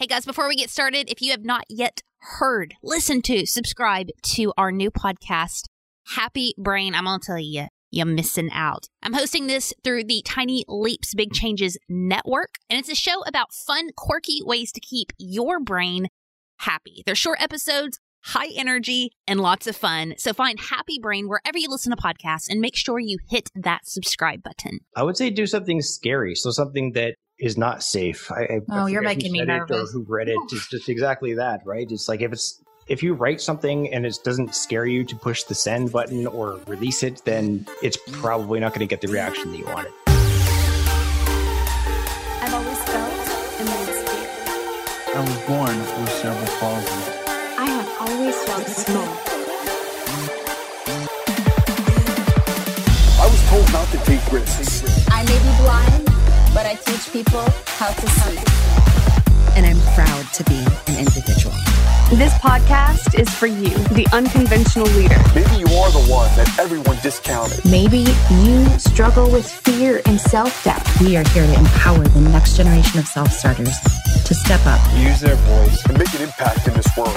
Hey guys, before we get started, if you have not yet heard, listen to, subscribe to our new podcast, Happy Brain, I'm going to tell you, you're missing out. I'm hosting this through the Tiny Leaps Big Changes Network, and it's a show about fun, quirky ways to keep your brain happy. They're short episodes, high energy, and lots of fun. So find Happy Brain wherever you listen to podcasts and make sure you hit that subscribe button. I would say do something scary. So something that is not safe. You're making me nervous. Or who read it. It's just exactly that, right? It's like if you write something and it doesn't scare you to push the send button or release it, then it's probably not going to get the reaction that you wanted. I've always felt and been scared. I was born with cerebral palsy. I have always felt small. I was told not to take risks. I may be blind, but I teach people how to see. And I'm proud to be an individual. This podcast is for you, the unconventional leader. Maybe you are the one that everyone discounted. Maybe you struggle with fear and self-doubt. We are here to empower the next generation of self-starters to step up, use their voice, and make an impact in this world.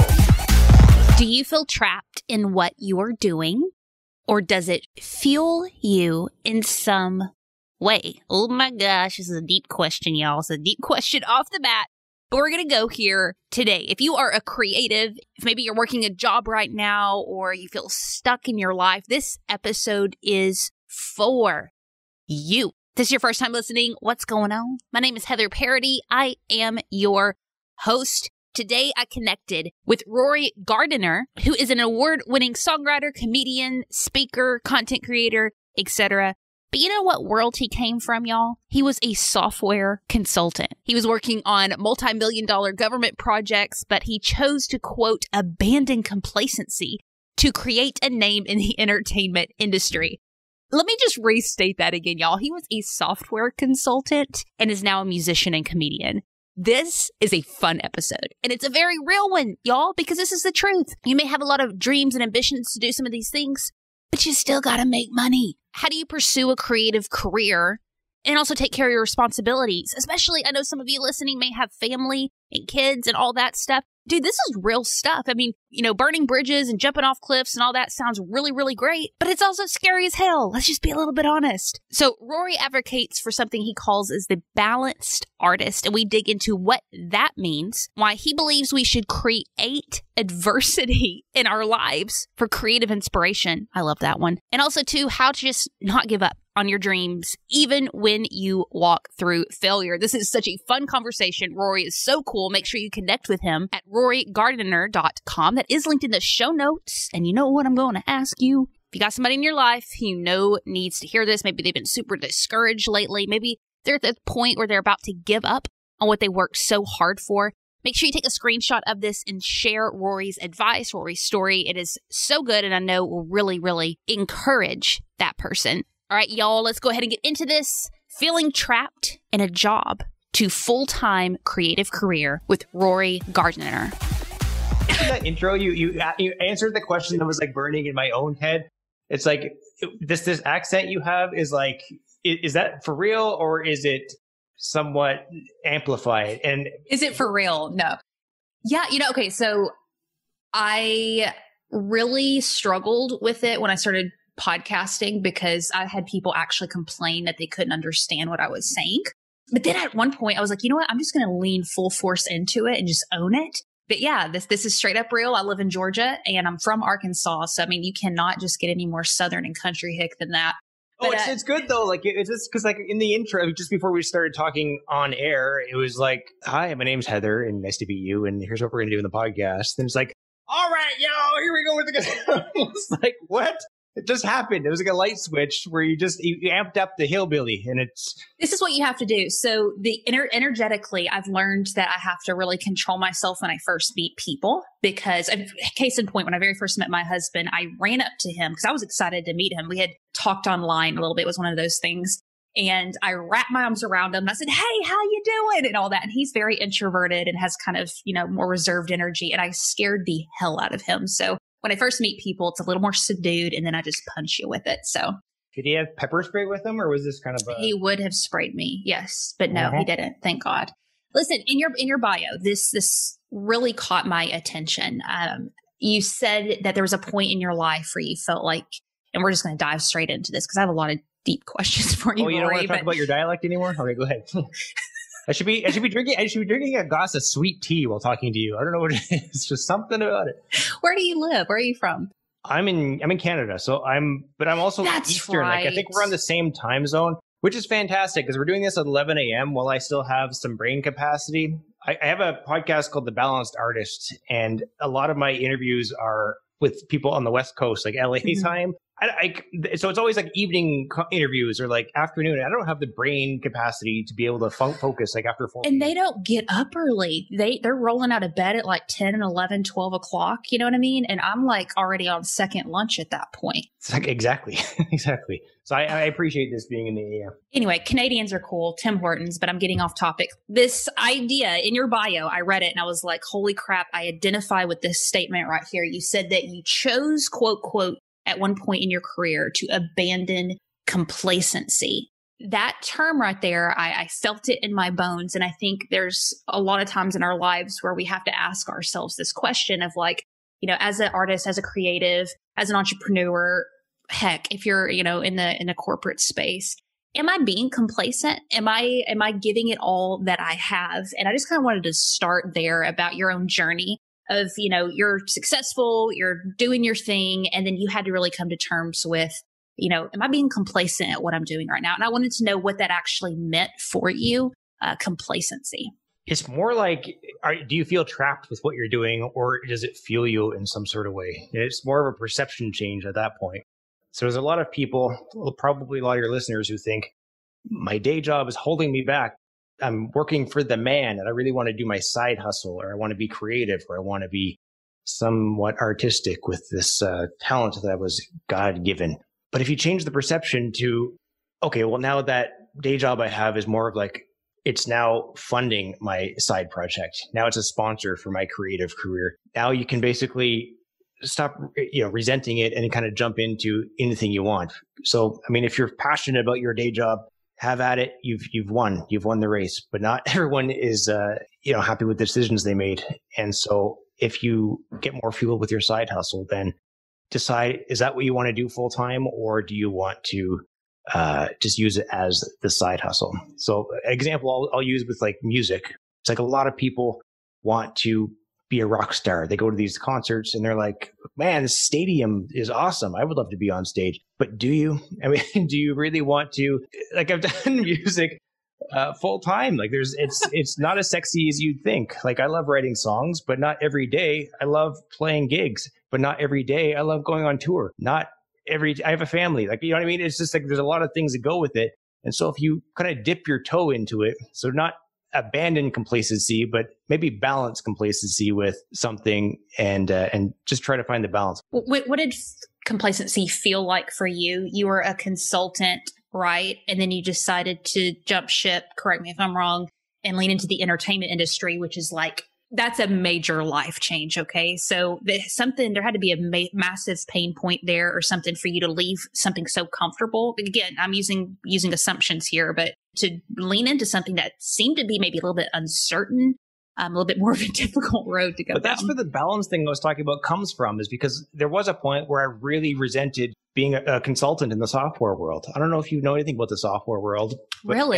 Do you feel trapped in what you're doing, or does it fuel you in some way? Oh my gosh, this is a deep question, y'all. It's a deep question off the bat. But we're going to go here today. If you are a creative, if maybe you're working a job right now, or you feel stuck in your life, this episode is for you. If this is your first time listening, what's going on? My name is Heather Parody. I am your host. Today, I connected with Rory Gardiner, who is an award-winning songwriter, comedian, speaker, content creator, etc. But you know what world he came from, y'all? He was a software consultant. He was working on multi-million-dollar government projects, but he chose to, quote, abandon complacency to create a name in the entertainment industry. Let me just restate that again, y'all. He was a software consultant and is now a musician and comedian. This is a fun episode, and it's a very real one, y'all, because this is the truth. You may have a lot of dreams and ambitions to do some of these things, but you still gotta make money. How do you pursue a creative career and also take care of your responsibilities? Especially, I know some of you listening may have family and kids and all that stuff. Dude, this is real stuff. I mean, burning bridges and jumping off cliffs and all that sounds really, really great, but it's also scary as hell. Let's just be a little bit honest. So Rory advocates for something he calls as the balanced artist, and we dig into what that means, why he believes we should create adversity in our lives for creative inspiration. I love that one. And also, too, how to just not give up on your dreams, even when you walk through failure. This is such a fun conversation. Rory is so cool. Make sure you connect with him at rorygardiner.com. That is linked in the show notes. And you know what I'm going to ask you? If you got somebody in your life you know needs to hear this, maybe they've been super discouraged lately, maybe they're at the point where they're about to give up on what they worked so hard for, make sure you take a screenshot of this and share Rory's advice, Rory's story. It is so good, and I know will really, really encourage that person. All right, y'all, let's go ahead and get into this. Feeling trapped in a job to full-time creative career with Rory Gardiner. In that intro, you answered the question that was like burning in my own head. It's like this accent you have is like, is that for real, or is it somewhat amplified? And is it for real? No. Yeah, okay, so I really struggled with it when I started podcasting because I had people actually complain that they couldn't understand what I was saying. But then at one point I was like, you know what? I'm just going to lean full force into it and just own it. But yeah, this is straight up real. I live in Georgia and I'm from Arkansas. So, I mean, you cannot just get any more Southern and country hick than that. But, it's good though. Like it's just because like in the intro, just before we started talking on air, it was like, hi, my name's Heather and nice to meet you. And here's what we're going to do in the podcast. And it's like, all right, yo, here we go with the It's like, what? It just happened. It was like a light switch where you amped up the hillbilly, and this is what you have to do. So energetically, I've learned that I have to really control myself when I first meet people, because case in point, when I very first met my husband, I ran up to him because I was excited to meet him. We had talked online a little bit. It was one of those things. And I wrapped my arms around him and I said, hey, how you doing? And all that. And he's very introverted and has kind of, more reserved energy. And I scared the hell out of him. So when I first meet people, it's a little more subdued, and then I just punch you with it. So did he have pepper spray with him, or was this kind of He would have sprayed me, yes. But no, he didn't. Thank God. Listen, in your bio, this really caught my attention. You said that there was a point in your life where you felt like, and we're just going to dive straight into this because I have a lot of deep questions for you. Oh, you don't Rory, want to talk about your dialect anymore? Okay, go ahead. I should be drinking a glass of sweet tea while talking to you. I don't know what it is. It's just something about it. Where do you live? Where are you from? I'm in Canada, but I'm also That's Eastern. right. Like I think we're on the same time zone, which is fantastic because we're doing this at 11 a.m. while I still have some brain capacity. I have a podcast called The Balanced Artist, and a lot of my interviews are with people on the West Coast, like LA time. So it's always like evening interviews or like afternoon. I don't have the brain capacity to be able to focus like after 4 And they don't get up early. They're rolling out of bed at like 10 and 11, 12 o'clock. You know what I mean? And I'm like already on second lunch at that point. It's like, exactly. Exactly. So I appreciate this being in the AM. Anyway, Canadians are cool, Tim Hortons, but I'm getting off topic. This idea in your bio, I read it and I was like, holy crap, I identify with this statement right here. You said that you chose, quote, quote, at one point in your career to abandon complacency. That term right there, I felt it in my bones. And I think there's a lot of times in our lives where we have to ask ourselves this question of like, you know, as an artist, as a creative, as an entrepreneur, heck, if you're, you know, in a corporate space, am I being complacent? Am I giving it all that I have? And I just kind of wanted to start there about your own journey of, you know, you're successful, you're doing your thing, and then you had to really come to terms with, you know, am I being complacent at what I'm doing right now? And I wanted to know what that actually meant for you, complacency. It's more like, do you feel trapped with what you're doing, or does it fuel you in some sort of way? It's more of a perception change at that point. So there's a lot of people, probably a lot of your listeners, who think my day job is holding me back. I'm working for the man and I really want to do my side hustle, or I want to be creative, or I want to be somewhat artistic with this talent that was God given. But if you change the perception to, okay, well, now that day job I have is more of like, it's now funding my side project. Now it's a sponsor for my creative career. Now you can basically stop, resenting it and kind of jump into anything you want. So, I mean, if you're passionate about your day job, have at it. You've won the race, but not everyone is, happy with the decisions they made. And so if you get more fuel with your side hustle, then decide, is that what you want to do full time, or do you want to just use it as the side hustle? So an example I'll use with like music. It's like a lot of people want to be a rock star. They go to these concerts and they're like, man, this stadium is awesome. I would love to be on stage. But do you? I mean, do you really want to? Like, I've done music full time. Like it's not as sexy as you'd think. Like, I love writing songs, but not every day. I love playing gigs, but not every day. I love going on tour. I have a family. Like, you know what I mean? It's just like, there's a lot of things that go with it. And so if you kind of dip your toe into it, so not abandon complacency, but maybe balance complacency with something, and just try to find the balance. What did complacency feel like for you? You were a consultant, right? And then you decided to jump ship, correct me if I'm wrong, and lean into the entertainment industry, which is like, that's a major life change. Okay. So there had to be a massive pain point there, or something for you to leave something so comfortable. Again, I'm using assumptions here, but to lean into something that seemed to be maybe a little bit uncertain, a little bit more of a difficult road to go down. But that's where the balance thing I was talking about comes from, is because there was a point where I really resented being a consultant in the software world. I don't know if you know anything about the software world. But really?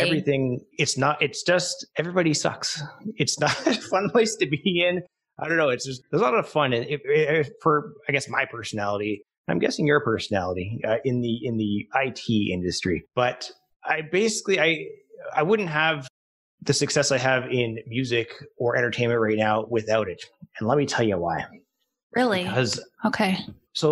It's just, everybody sucks. It's not a fun place to be in. I don't know. It's just, there's a lot of fun for, I guess, my personality. I'm guessing your personality in the IT industry. But I wouldn't have the success I have in music or entertainment right now without it. And let me tell you why. Really? Because, okay. So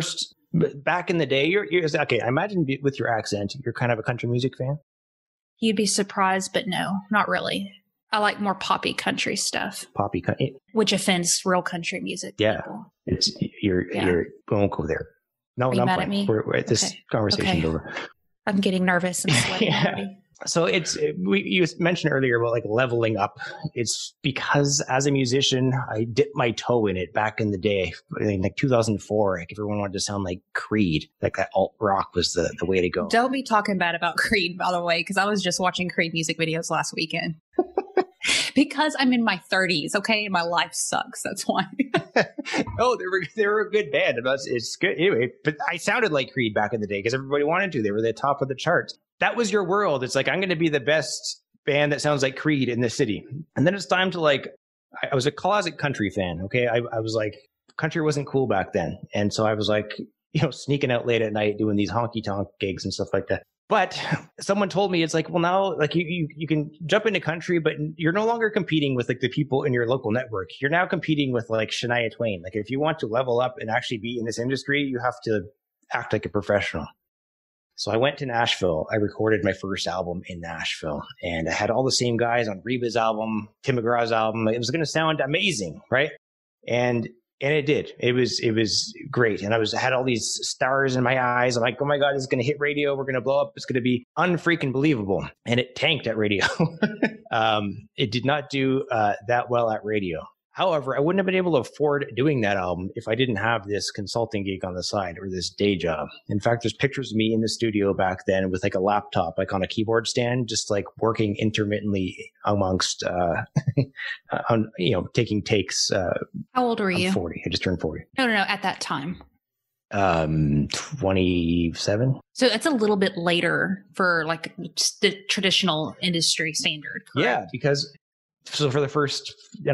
back in the day, you're okay. I imagine with your accent, you're kind of a country music fan. You'd be surprised, but no, not really. I like more poppy country stuff. Poppy country, which offends real country music. Yeah, people. We won't go there. No, are you mad at me? We're this conversation's over. I'm getting nervous and sweating already. So you mentioned earlier about like leveling up. It's because as a musician, I dipped my toe in it back in the day, in like 2004. Like, everyone wanted to sound like Creed, like that alt rock was the way to go. Don't be talking bad about Creed, by the way, because I was just watching Creed music videos last weekend. Because I'm in my 30s, okay? My life sucks. That's why. Oh, they were a good band. It's good anyway. But I sounded like Creed back in the day because everybody wanted to. They were the top of the charts. That was your world. It's like, I'm going to be the best band that sounds like Creed in this city. And then it's time to like, I was a closet country fan. Okay, I was like, country wasn't cool back then, and so I was like, sneaking out late at night doing these honky tonk gigs and stuff like that. But someone told me, it's like, well, now like you can jump into country, but you're no longer competing with like the people in your local network. You're now competing with like Shania Twain. Like if you want to level up and actually be in this industry, you have to act like a professional. So I went to Nashville. I recorded my first album in Nashville, and I had all the same guys on Reba's album, Tim McGraw's album. It was going to sound amazing, right? And it did. It was great. And I had all these stars in my eyes. I'm like, oh my God, it's going to hit radio. We're going to blow up. It's going to be unfreaking believable. And it tanked at radio. It did not do that well at radio. However, I wouldn't have been able to afford doing that album if I didn't have this consulting gig on the side or this day job. In fact, there's pictures of me in the studio back then with like a laptop, like on a keyboard stand, just like working intermittently amongst, taking takes. How old were you? 40. I just turned 40. No, at that time. 27. So it's a little bit later for like the traditional industry standard, correct? Yeah, because so for the first,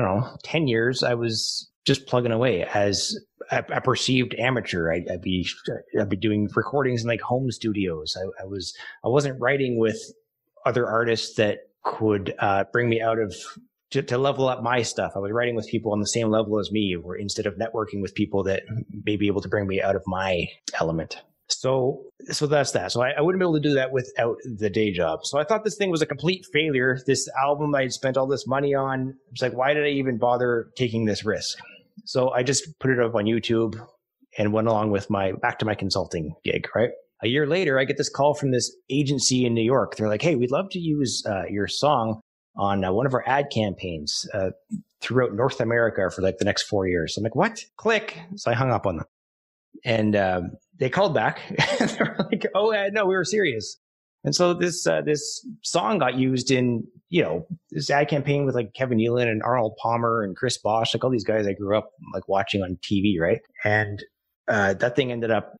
10 years, I was just plugging away as a perceived amateur. I'd be doing recordings in like home studios. I wasn't writing with other artists that could bring me out of to level up my stuff. I was writing with people on the same level as me, or instead of networking with people that may be able to bring me out of my element. So that's that. So I wouldn't be able to do that without the day job. So I thought this thing was a complete failure. This album I'd spent all this money on. It's like, why did I even bother taking this risk? So I just put it up on YouTube and went along with back to my consulting gig, right? A year later, I get this call from this agency in New York. They're like, hey, we'd love to use your song on one of our ad campaigns throughout North America for like the next 4 years. I'm like, what? Click. So I hung up on them. And they called back. They were like, "Oh no, we were serious." And so this song got used in this ad campaign with like Kevin Nealon and Arnold Palmer and Chris Bosh, like all these guys I grew up like watching on TV, right? And that thing ended up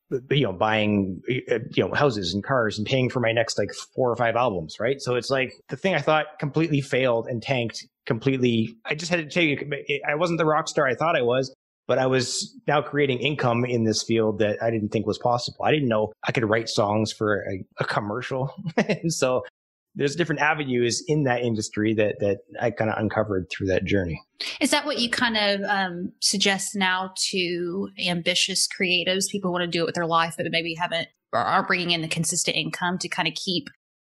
buying houses and cars and paying for my next like 4 or 5 albums, right? So it's like the thing I thought completely failed and tanked completely. I just had to tell you, I wasn't the rock star I thought I was. But I was now creating income in this field that I didn't think was possible. I didn't know I could write songs for a commercial. And so there's different avenues in that industry that I kind of uncovered through that journey. Is that what you kind of suggest now to ambitious creatives, people who want to do it with their life, but maybe aren't bringing in the consistent income to kind of keep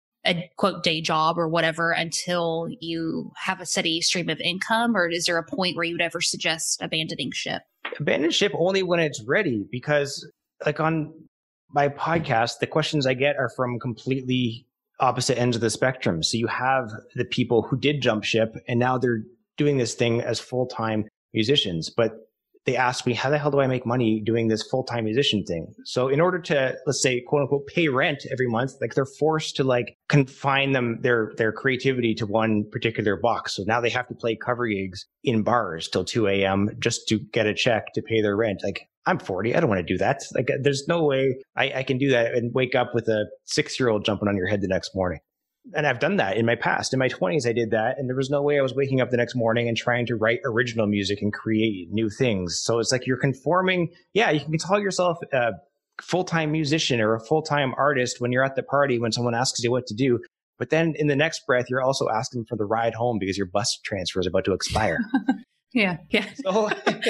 a quote day job or whatever until you have a steady stream of income? Or is there a point where you would ever suggest abandoning ship? Abandon ship only when it's ready, because like on my podcast, the questions I get are from completely opposite ends of the spectrum. So you have the people who did jump ship and now they're doing this thing as full-time musicians, but they ask me, how the hell do I make money doing this full-time musician thing? So in order to, let's say, quote unquote, pay rent every month, like they're forced to like confine their creativity to one particular box. So now they have to play cover gigs in bars till 2 a.m. just to get a check to pay their rent. Like, I'm 40. I don't want to do that. Like, there's no way I can do that and wake up with a 6-year-old jumping on your head the next morning. And I've done that in my past. In my 20s, I did that. And there was no way I was waking up the next morning and trying to write original music and create new things. So it's like you're conforming. Yeah, you can call yourself a full-time musician or a full-time artist when you're at the party, when someone asks you what to do. But then in the next breath, you're also asking for the ride home because your bus transfer is about to expire. Yeah. So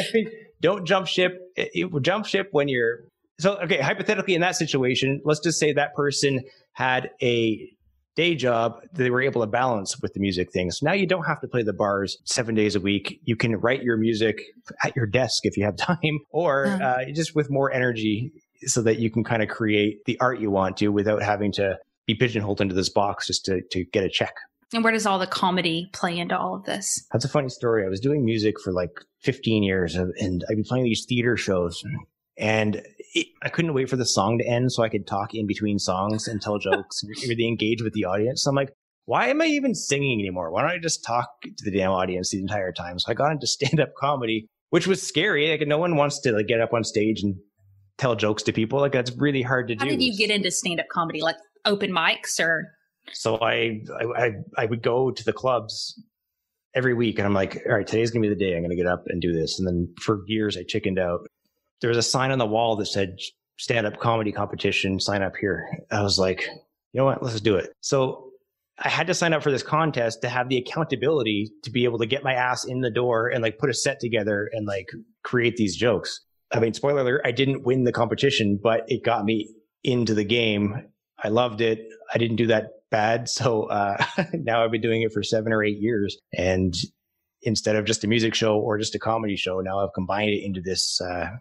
don't jump ship. Jump ship when you're... So, okay, hypothetically in that situation, let's just say that person had a day job they were able to balance with the music thing. So now you don't have to play the bars 7 days a week. You can write your music at your desk if you have time, or just with more energy so that you can kind of create the art you want to without having to be pigeonholed into this box just to get a check. And where does all the comedy play into all of this? That's a funny story. I was doing music for like 15 years and I'd be playing these theater shows. And I couldn't wait for the song to end so I could talk in between songs and tell jokes and really engage with the audience. So I'm like, why am I even singing anymore? Why don't I just talk to the damn audience the entire time? So I got into stand-up comedy, which was scary. Like, no one wants to like get up on stage and tell jokes to people. Like, that's really hard to do. How did you get into stand-up comedy? Like open mics or? So I would go to the clubs every week, and I'm like, all right, today's gonna be the day I'm gonna get up and do this. And then for years I chickened out. There was a sign on the wall that said stand-up comedy competition, sign up here. I was like, you know what, let's do it. So I had to sign up for this contest to have the accountability to be able to get my ass in the door and like put a set together and like create these jokes. I mean, spoiler alert, I didn't win the competition, but it got me into the game. I loved it. I didn't do that bad. So now I've been doing it for 7 or 8 years. And instead of just a music show or just a comedy show, now I've combined it into this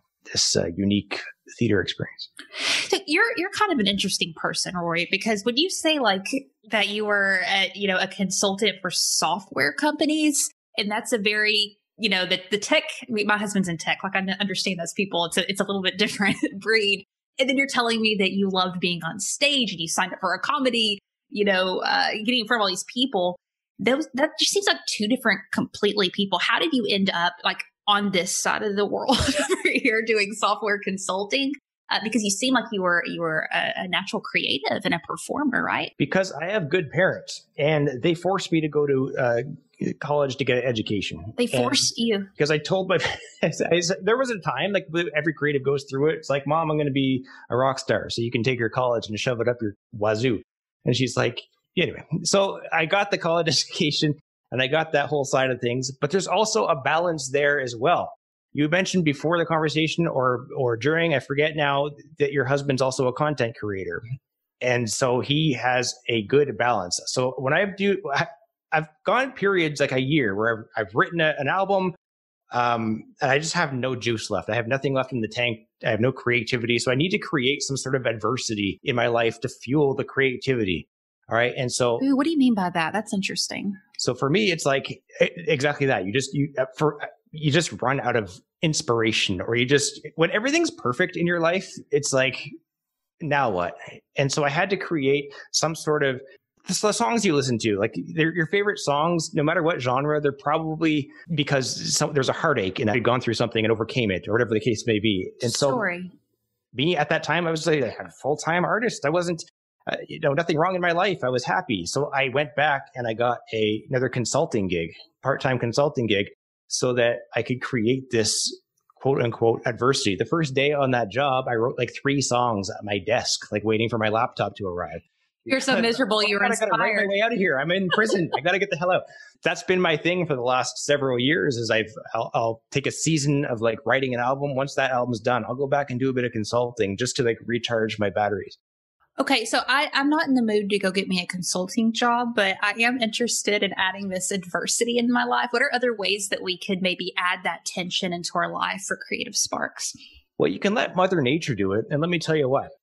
unique theater experience. So you're kind of an interesting person, Rory, because when you say like that you were a consultant for software companies, and that's a very, the tech, my husband's in tech, like I understand those people. It's a little bit different breed. And then you're telling me that you loved being on stage and you signed up for a comedy, getting in front of all these people. That just seems like two different completely people. How did you end up like on this side of the world over here doing software consulting? Because you seem like you were a natural creative and a performer, right? Because I have good parents, and they forced me to go to college to get an education. They forced you? Because I told my there was a time, like every creative goes through it. It's like, Mom, I'm going to be a rock star, so you can take your college and shove it up your wazoo. And she's like, anyway. So I got the college education, and I got that whole side of things. But there's also a balance there as well. You mentioned before the conversation or during, I forget now, that your husband's also a content creator. And so he has a good balance. So when I've gone periods like a year where I've written an album and I just have no juice left. I have nothing left in the tank. I have no creativity. So I need to create some sort of adversity in my life to fuel the creativity. All right. And so, ooh, what do you mean by that? That's interesting. So for me, it's like exactly that. You just run out of inspiration, or when everything's perfect in your life, it's like, now what? And so I had to create some sort of the songs you listen to, like they're your favorite songs, no matter what genre. They're probably because there's a heartache and I'd gone through something and overcame it, or whatever the case may be. And so me at that time, I was like a full-time artist. I wasn't, nothing wrong in my life. I was happy. So I went back and I got another consulting gig, part-time consulting gig, so that I could create this quote unquote adversity. The first day on that job, I wrote like 3 songs at my desk, like waiting for my laptop to arrive. You're so miserable. You were inspired. I gotta write my way out of here. I'm in prison. I got to get the hell out. That's been my thing for the last several years. Is I'll take a season of like writing an album. Once that album's done, I'll go back and do a bit of consulting just to like recharge my batteries. Okay, so I'm not in the mood to go get me a consulting job, but I am interested in adding this adversity in my life. What are other ways that we could maybe add that tension into our life for creative sparks? Well, you can let Mother Nature do it. And let me tell you what,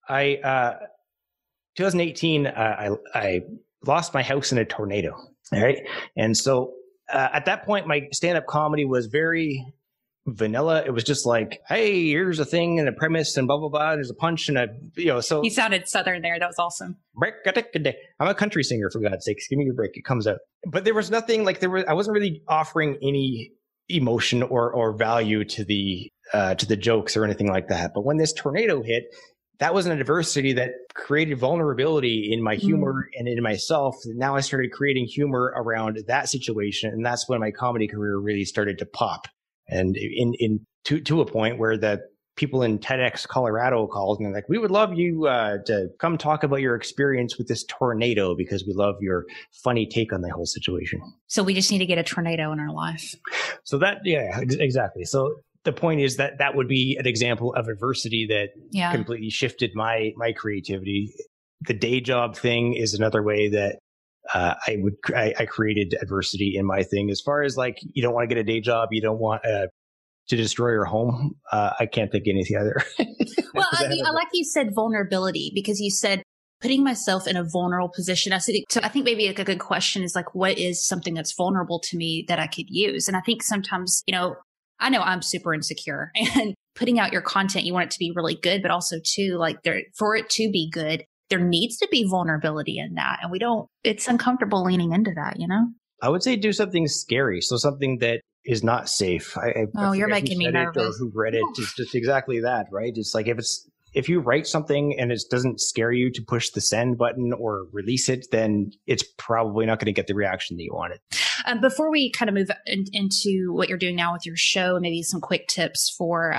2018, I lost my house in a tornado. All right. And so at that point, my stand-up comedy was very vanilla. It was just like, hey, here's a thing and a premise and blah, blah, blah. There's a punch and so. You sounded Southern there. That was awesome. I'm a country singer, for God's sakes. Give me a break. It comes out. But there was nothing like I wasn't really offering any emotion or value to the jokes or anything like that. But when this tornado hit, that was an adversity that created vulnerability in my humor and in myself. Now I started creating humor around that situation. And that's when my comedy career really started to pop. And to a point where the people in TEDx Colorado called and they're like, we would love you to come talk about your experience with this tornado because we love your funny take on the whole situation. So we just need to get a tornado in our life. So exactly. So the point is that would be an example of adversity that completely shifted my creativity. The day job thing is another way that I created adversity in my thing. As far as like, you don't want to get a day job, you don't want to destroy your home. I can't think of anything either. Well, I like you said vulnerability, because you said putting myself in a vulnerable position. So I think maybe like a good question is like, what is something that's vulnerable to me that I could use? And I think sometimes, I know I'm super insecure, and putting out your content, you want it to be really good, but also too, like for it to be good, there needs to be vulnerability in that. And it's uncomfortable leaning into that, you know? I would say do something scary. So something that is not safe. You're making me nervous. Or who read it. It's just exactly that, right? It's like if you write something and it doesn't scare you to push the send button or release it, then it's probably not going to get the reaction that you wanted. Before we kind of move into what you're doing now with your show, maybe some quick tips for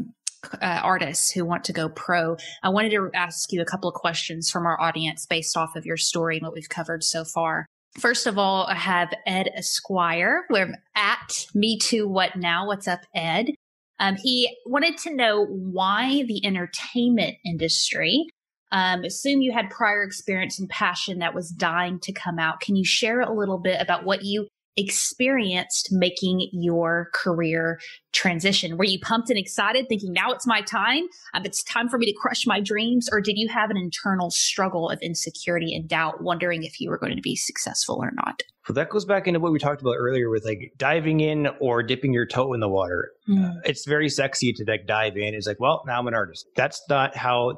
artists who want to go pro, I wanted to ask you a couple of questions from our audience based off of your story and what we've covered so far. First of all, I have Ed Esquire. We're at Me Too What Now? What's up, Ed? He wanted to know why the entertainment industry. Assume you had prior experience and passion that was dying to come out. Can you share a little bit about what you experienced making your career transition? Were you pumped and excited thinking now it's my time? It's time for me to crush my dreams? Or did you have an internal struggle of insecurity and doubt, wondering if you were going to be successful or not? Well, that goes back into what we talked about earlier with like diving in or dipping your toe in the water. It's very sexy to like dive in. It's like, well, now I'm an artist. That's not how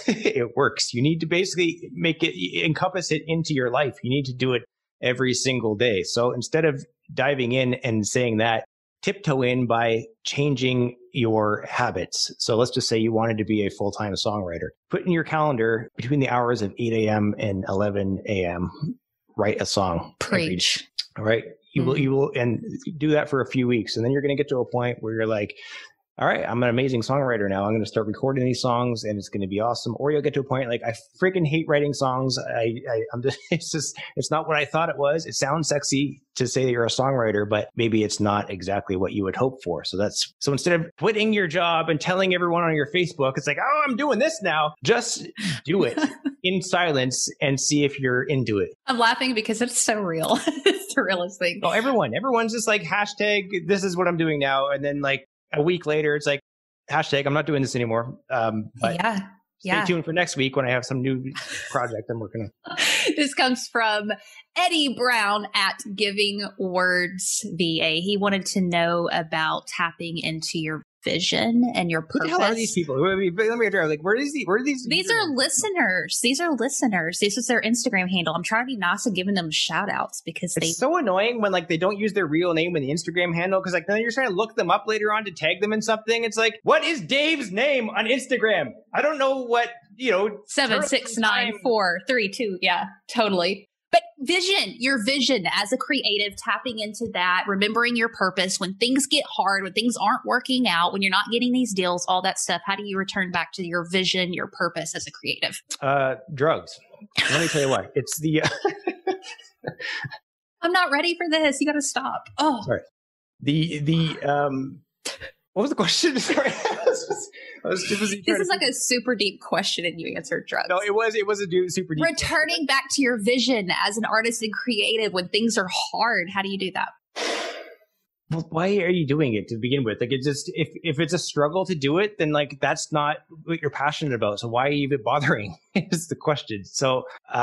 it works. You need to basically encompass it into your life. You need to do it every single day. So instead of diving in and saying that, tiptoe in by changing your habits. So let's just say you wanted to be a full-time songwriter. Put in your calendar between the hours of 8 a.m. and 11 a.m., write a song. Preach. All right. You will, and do that for a few weeks. And then you're going to get to a point where you're like, all right, I'm an amazing songwriter now. I'm going to start recording these songs and it's going to be awesome. Or you'll get to a point like, I freaking hate writing songs. I'm just, it's not what I thought it was. It sounds sexy to say that you're a songwriter, but maybe it's not exactly what you would hope for. So instead of quitting your job and telling everyone on your Facebook, it's like, oh, I'm doing this now. Just do it in silence and see if you're into it. I'm laughing because it's so real. It's the realest thing. Oh, everyone's just like, hashtag, this is what I'm doing now. And then like, a week later, it's like, hashtag, I'm not doing this anymore. But stay tuned for next week when I have some new project I'm working on. This comes from Eddie Brown at Giving Words VA. He wanted to know about tapping into your vision and your purpose. Who the hell are these people? Let me address. Like, where are these? These are listeners. These are listeners. This is their Instagram handle. I'm trying to be nice and giving them shout outs because it's so annoying when like they don't use their real name in the Instagram handle. Cause like then you're trying to look them up later on to tag them in something. It's like, what is Dave's name on Instagram? I don't know what, 76943. Yeah, totally. But your vision as a creative, tapping into that, remembering your purpose when things get hard, when things aren't working out, when you're not getting these deals, all that stuff. How do you return back to your vision, your purpose as a creative? Drugs. Let me tell you why. It's the... I'm not ready for this. You got to stop. Oh, sorry. What was the question? Sorry. This is like a super deep question and you answered drugs. No, it was a super deep. Returning back to your vision as an artist and creative when things are hard. How do you do that? Well, why are you doing it to begin with? Like, it's just, if it's a struggle to do it, then like, that's not what you're passionate about. So why are you even bothering is the question. So,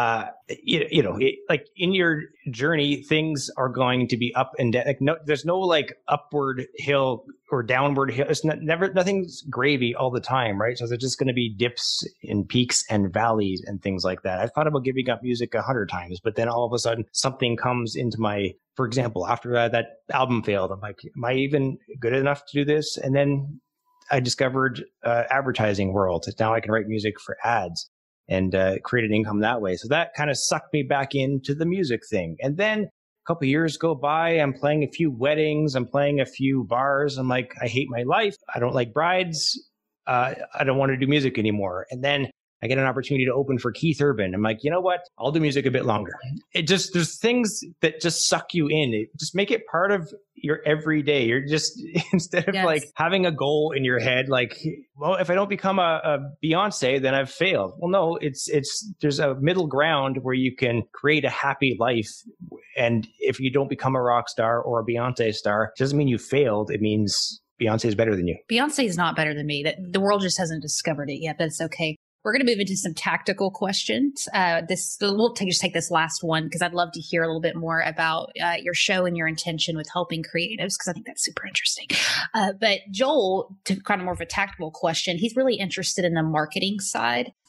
like in your journey, things are going to be up and down. Like, no, there's no like upward hill or downward hill. It's nothing's gravy all the time, right? So there's just going to be dips and peaks and valleys and things like that. I've thought about giving up music 100 times, but then all of a sudden something comes into my, for example, after that album failed, I'm like, am I even good enough to do this? And then I discovered advertising world. Now I can write music for ads and create an income that way. So that kind of sucked me back into the music thing. And then a couple of years go by, I'm playing a few weddings, I'm playing a few bars. I'm like, I hate my life. I don't like brides. I don't want to do music anymore. And then I get an opportunity to open for Keith Urban. I'm like, you know what? I'll do music a bit longer. There's things that just suck you in. Just make it part of your everyday. You're just, instead of like having a goal in your head, like, well, if I don't become a Beyonce, then I've failed. Well, no, there's a middle ground where you can create a happy life. And if you don't become a rock star or a Beyonce star, it doesn't mean you failed. It means Beyonce is better than you. Beyonce is not better than me. The world just hasn't discovered it yet, but it's okay. We're going to move into some tactical questions. We'll just take this last one because I'd love to hear a little bit more about your show and your intention with helping creatives because I think that's super interesting. But Joel, to kind of more of a tactical question, he's really interested in the marketing side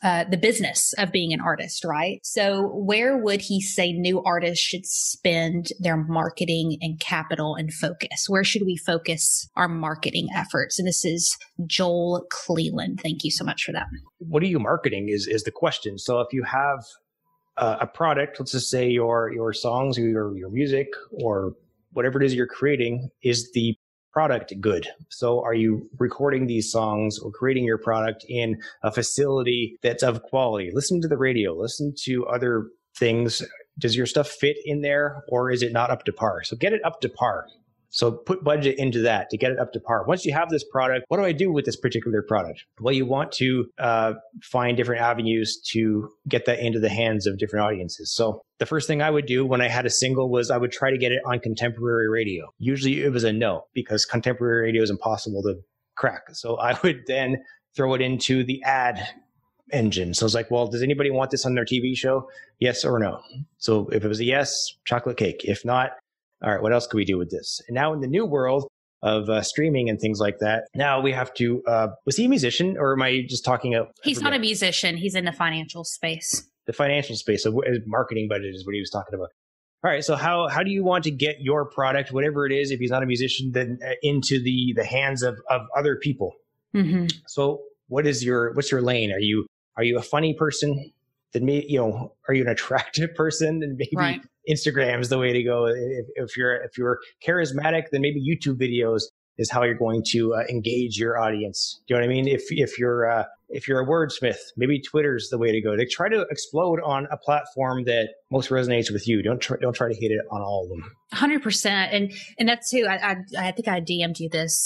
the business of being an artist, right? So where would he say new artists should spend their marketing and capital and focus? Where should we focus our marketing efforts? And this is Joel Cleland. Thank you so much for that. What are you marketing is the question. So if you have a product, let's just say your songs or your music or whatever it is you're creating, is the product good? So are you recording these songs or creating your product in a facility that's of quality? Listen to the radio, listen to other things. Does your stuff fit in there, or is it not up to par? So get it up to par. So put budget into that to get it up to par. Once you have this product, what do I do with this particular product? Well, you want to find different avenues to get that into the hands of different audiences. So the first thing I would do when I had a single was I would try to get it on contemporary radio. Usually it was a no, because contemporary radio is impossible to crack. So I would then throw it into the ad engine. So I was like, well, does anybody want this on their TV show? Yes or no? So if it was a yes, chocolate cake. If not, all right, what else could we do with this? And now in the new world of streaming and things like that, now we have to, was he a musician, or am I just talking up? He's not a musician. He's in the financial space. The financial space of marketing budget is what he was talking about. All right, so how do you want to get your product, whatever it is, if he's not a musician, then into the hands of other people? Mm-hmm. So what's your lane? Are you a funny person? Then maybe, are you an attractive person? And maybe right. Instagram is the way to go. If you're charismatic, then maybe YouTube videos is how you're going to engage your audience. Do you know what I mean? If you're a wordsmith, maybe Twitter's the way to go. They try to explode on a platform that most resonates with you. Don't try to hit it on all of them. 100%, and that's too. I think I DM'd you this.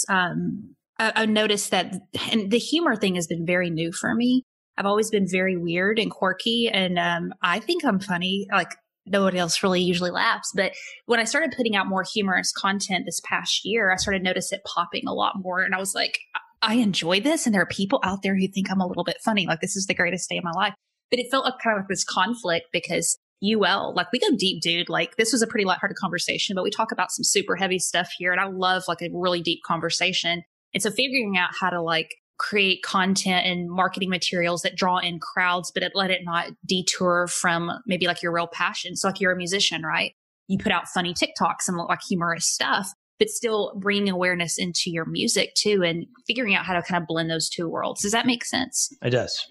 I noticed that, and the humor thing has been very new for me. I've always been very weird and quirky, and I think I'm funny. Like, nobody else really usually laughs. But when I started putting out more humorous content this past year, I started notice it popping a lot more. And I was like, I enjoy this. And there are people out there who think I'm a little bit funny. Like, this is the greatest day of my life. But it felt like kind of like this conflict because UL, like, we go deep, dude. Like, this was a pretty lighthearted conversation, but we talk about some super heavy stuff here. And I love like a really deep conversation. And so figuring out how to like create content and marketing materials that draw in crowds, but let it not detour from maybe like your real passion. So like, you're a musician, right? You put out funny TikToks and like humorous stuff, but still bringing awareness into your music too, and figuring out how to kind of blend those two worlds. Does that make sense? It does.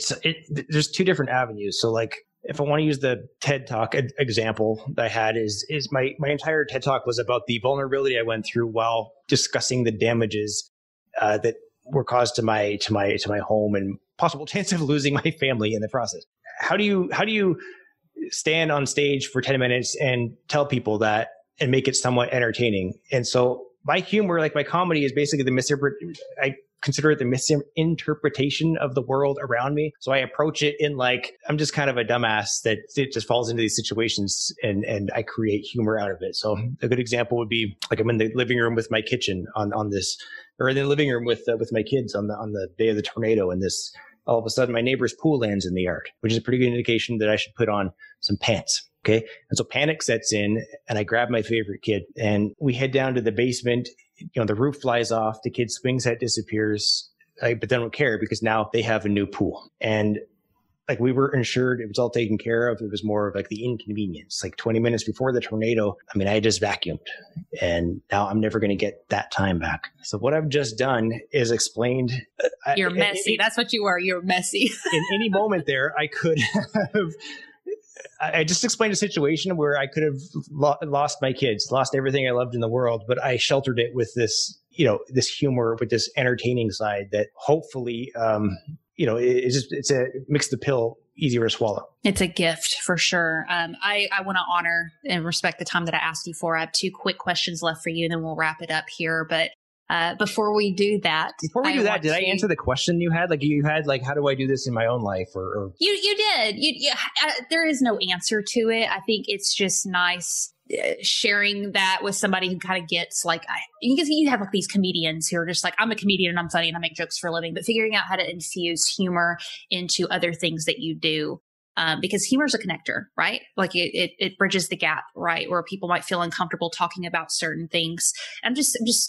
There's two different avenues. So like, if I want to use the TED Talk example that I had, is my entire TED Talk was about the vulnerability I went through while discussing the damages that were caused to my home and possible chance of losing my family in the process. How do you stand on stage for 10 minutes and tell people that and make it somewhat entertaining? And so my humor, like my comedy, is basically I consider it the misinterpretation of the world around me. So I approach it in like, I'm just kind of a dumbass that it just falls into these situations and I create humor out of it. So a good example would be like, I'm in the living room with my kitchen on this, or in the living room with my kids on the day of the tornado, and this, all of a sudden my neighbor's pool lands in the yard, which is a pretty good indication that I should put on some pants. Okay. And so panic sets in and I grab my favorite kid and we head down to the basement. The roof flies off, the kid's swing set disappears, but they don't care because now they have a new pool. And like, we were insured, it was all taken care of. It was more of like the inconvenience. Like 20 minutes before the tornado, I just vacuumed, and now I'm never going to get that time back. So what I've just done is explained. You're messy. That's what you are. You're messy. In any moment there, I could have. I just explained a situation where I could have lost my kids, lost everything I loved in the world, but I sheltered it with this, this humor, with this entertaining side that hopefully, it's a mix the pill easier to swallow. It's a gift for sure. I want to honor and respect the time that I asked you for. I have 2 quick questions left for you, and then we'll wrap it up here. But before we do that, did I answer the question you had? Like, you had like, how do I do this in my own life? Or you did. There is no answer to it. I think it's just nice sharing that with somebody who kind of gets like, because you have like these comedians who are just like, I'm a comedian and I'm funny and I make jokes for a living, but figuring out how to infuse humor into other things that you do. Because humor is a connector, right? Like it bridges the gap, right? Where people might feel uncomfortable talking about certain things. I'm just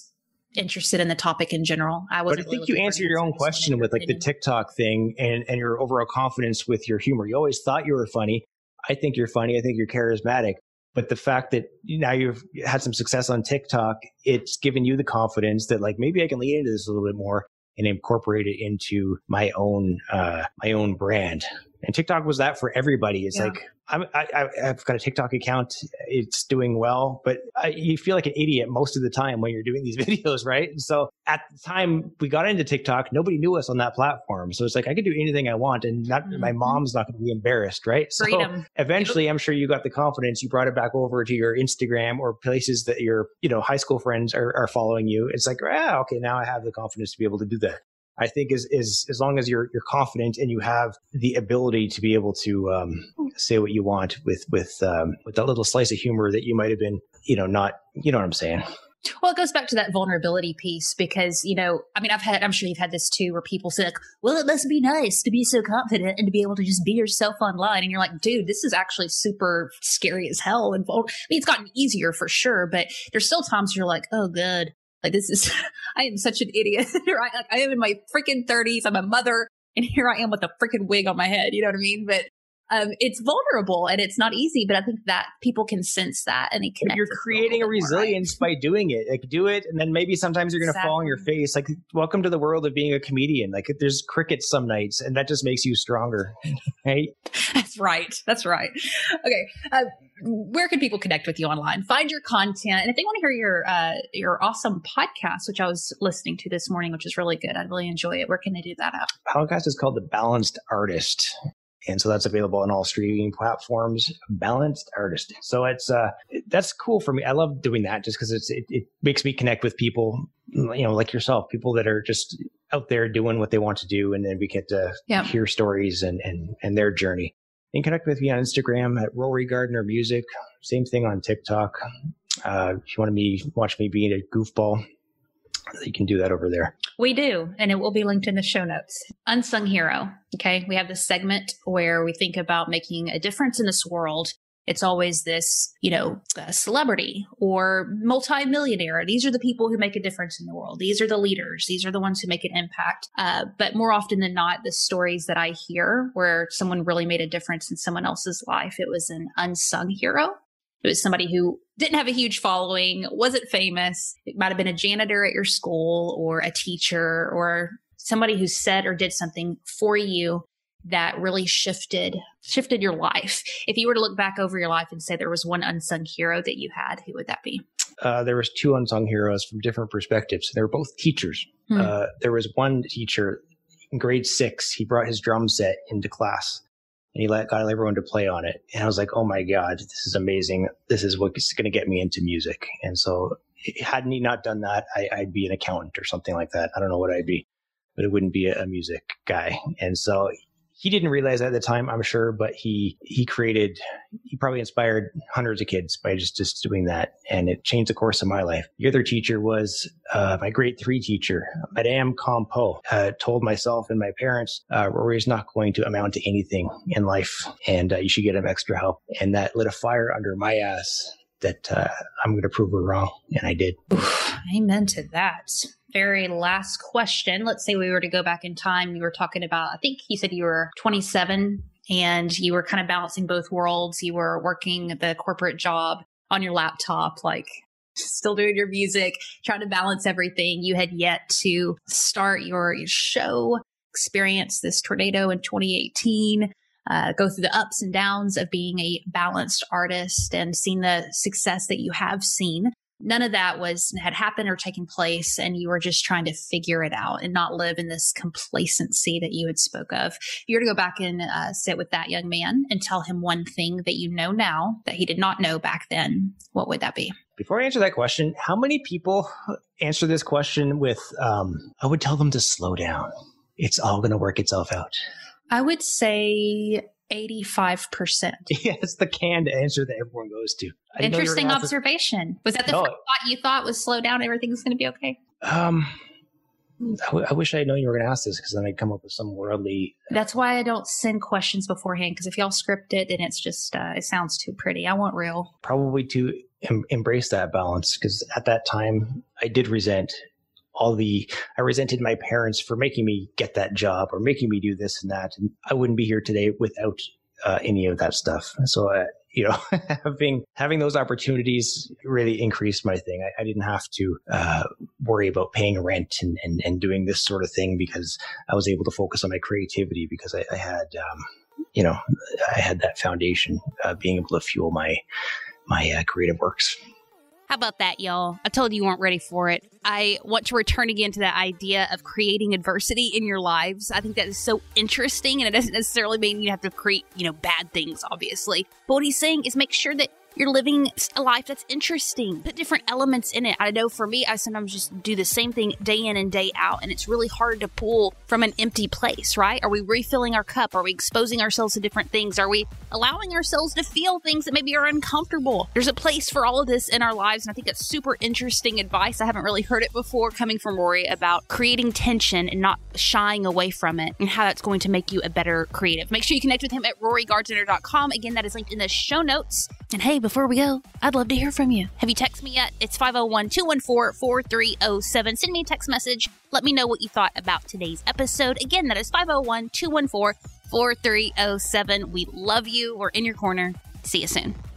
interested in the topic in general. But I think you answered your own question with like the TikTok thing and your overall confidence with your humor. You always thought you were funny. I think you're funny. I think you're charismatic. But the fact that now you've had some success on TikTok, it's given you the confidence that like maybe I can lean into this a little bit more and incorporate it into my own brand. And TikTok was that for everybody. It's like, I've got a TikTok account. It's doing well, but you feel like an idiot most of the time when you're doing these videos, right? And so at the time we got into TikTok, nobody knew us on that platform. So it's like, I could do anything I want and my mom's not going to be embarrassed, right? So freedom. Eventually I'm sure you got the confidence. You brought it back over to your Instagram or places that your, high school friends are following you. It's like, okay, now I have the confidence to be able to do that. I think is as long as you're confident and you have the ability to be able to say what you want with that little slice of humor that you might have been, not, you know what I'm saying? Well, it goes back to that vulnerability piece because, I'm sure you've had this too, where people say, like, well, it must be nice to be so confident and to be able to just be yourself online. And you're like, dude, this is actually super scary as hell. And it's gotten easier for sure, but there's still times you're like, oh, good. Like, this is, I am such an idiot. I am in my freaking 30s. I'm a mother. And here I am with a freaking wig on my head. You know what I mean? But it's vulnerable and it's not easy. But I think that people can sense that and they connect. You're creating a resilience by doing it. Like, do it. And then maybe sometimes you're going to fall on your face. Like, welcome to the world of being a comedian. Like, there's crickets some nights and that just makes you stronger. Right? That's right. Okay. Where can people connect with you online? Find your content. And if they want to hear your awesome podcast, which I was listening to this morning, which is really good. I really enjoy it. Where can they do that at? Podcast is called The Balanced Artist. And so that's available on all streaming platforms, Balanced Artist. So that's cool for me. I love doing that just because it makes me connect with people, like yourself, people that are just out there doing what they want to do. And then we get to hear stories and their journey. You can connect with me on Instagram at Rory Gardner Music. Same thing on TikTok. If you want to watch me being a goofball, you can do that over there. We do, and it will be linked in the show notes. Unsung hero. Okay, we have this segment where we think about making a difference in this world. It's always this, a celebrity or multimillionaire. These are the people who make a difference in the world. These are the leaders. These are the ones who make an impact. But more often than not, the stories that I hear where someone really made a difference in someone else's life, it was an unsung hero. It was somebody who didn't have a huge following, wasn't famous. It might have been a janitor at your school or a teacher or somebody who said or did something for you that really shifted your life. If you were to look back over your life and say there was one unsung hero that you had, who would that be? There was two unsung heroes from different perspectives. They were both teachers. There was one teacher in grade 6. He brought his drum set into class and he got everyone to play on it. And I was like, oh my God, this is amazing. This is what's going to get me into music. And so hadn't he not done that, I'd be an accountant or something like that. I don't know what I'd be, but it wouldn't be a music guy. And so he didn't realize that at the time, I'm sure, but he probably inspired hundreds of kids by just doing that. And it changed the course of my life. The other teacher was my grade 3 teacher, Madame Compo, told myself and my parents, Rory's not going to amount to anything in life and you should get him extra help. And that lit a fire under my ass that I'm going to prove her wrong. And I did. Amen to that. Very last question. Let's say we were to go back in time. You were talking about, I think you said you were 27 and you were kind of balancing both worlds. You were working the corporate job on your laptop, like still doing your music, trying to balance everything. You had yet to start your show, experience this tornado in 2018, go through the ups and downs of being a balanced artist and seeing the success that you have seen. None of that had happened or taken place, and you were just trying to figure it out and not live in this complacency that you had spoke of. If you were to go back and sit with that young man and tell him one thing that you know now that he did not know back then, what would that be? Before I answer that question, how many people answer this question with, I would tell them to slow down. It's all going to work itself out. I would say 85%. Yeah, it's the canned answer that everyone goes to. Interesting observation. Was that the first thought you thought was slow down, everything's going to be okay? I wish I had known you were going to ask this because then I'd come up with some worldly... That's why I don't send questions beforehand, because if y'all script it, then it's just, it sounds too pretty. I want real. Probably to embrace that balance, because at that time I did resent I resented my parents for making me get that job or making me do this and that. And I wouldn't be here today without any of that stuff. So, having those opportunities really increased my thing. I didn't have to worry about paying rent and doing this sort of thing because I was able to focus on my creativity because I had, I had that foundation, being able to fuel my creative works. How about that, y'all? I told you weren't ready for it. I want to return again to that idea of creating adversity in your lives. I think that is so interesting, and it doesn't necessarily mean you have to create, bad things, obviously. But what he's saying is make sure that you're living a life that's interesting. Put different elements in it. I know for me, I sometimes just do the same thing day in and day out, and it's really hard to pull from an empty place, right? Are we refilling our cup? Are we exposing ourselves to different things? Are we allowing ourselves to feel things that maybe are uncomfortable? There's a place for all of this in our lives, and I think that's super interesting advice. I haven't really heard it before coming from Rory about creating tension and not shying away from it and how that's going to make you a better creative. Make sure you connect with him at rorygardner.com. Again, that is linked in the show notes. And hey, before we go, I'd love to hear from you. Have you texted me yet? It's 501-214-4307. Send me a text message. Let me know what you thought about today's episode. Again, that is 501-214-4307. We love you. We're in your corner. See you soon.